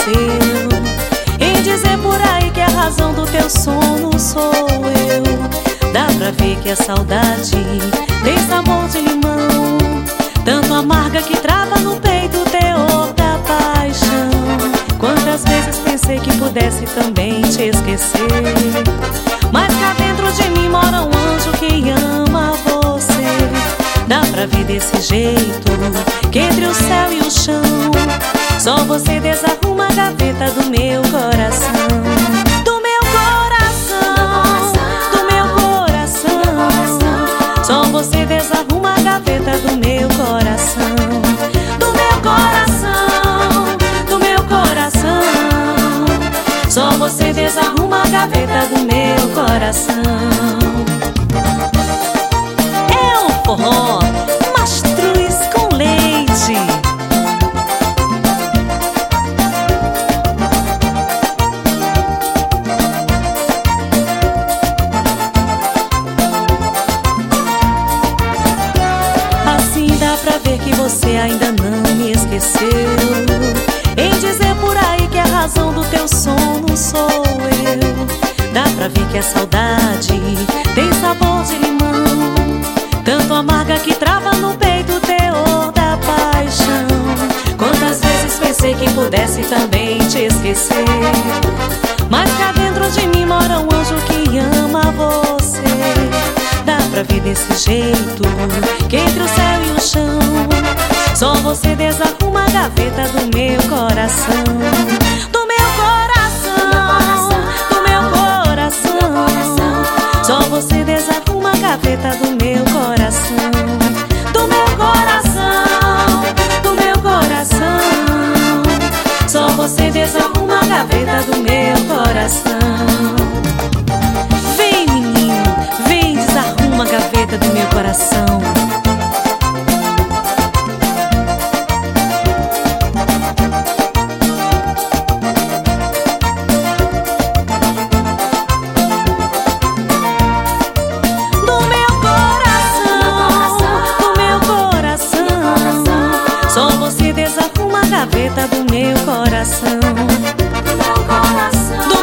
esqueceu, em dizer por aí que a razão do teu sono sou eu. Dá pra ver que a saudade tem sabor de limão, tanto amarga que trava no peito o teor da paixão. Quantas vezes pensei que pudesse também te esquecer, mas cá dentro de mim mora um anjo que ama você. Dá pra ver desse jeito que entre o céu e o chão só você desarruma a gaveta do meu coração. Do meu coração, do meu coração, só você desarruma a gaveta do meu coração. Do meu coração, do meu coração, só você desarruma a gaveta do meu coração. É o forró Mastruz com leite. Assim dá pra ver que você ainda não me esqueceu, em dizer por aí que a razão do teu sono sou eu. Dá pra ver que a saudade tem sabor de limão, tanto amarga que trava no peito o teor da paixão. Quantas vezes pensei que pudesse também te esquecer, mas cá dentro de mim mora um anjo que ama você. Dá pra ver desse jeito que entre o céu e o chão só você desarruma a gaveta do meu coração. Do meu coração, do meu coração, só você desarruma a gaveta do meu coração. Do meu coração, do meu coração, só você desarruma a gaveta do meu coração. Vem, menino, vem, desarruma a gaveta do meu coração. Só você desarruma a gaveta do meu coração. Do meu coração.